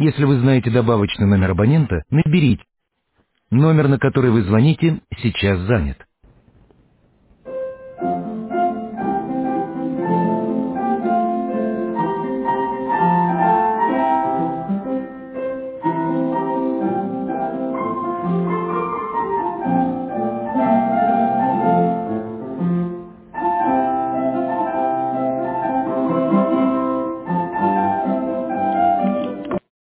Если вы знаете добавочный номер абонента, наберите. Номер, на который вы звоните, сейчас занят.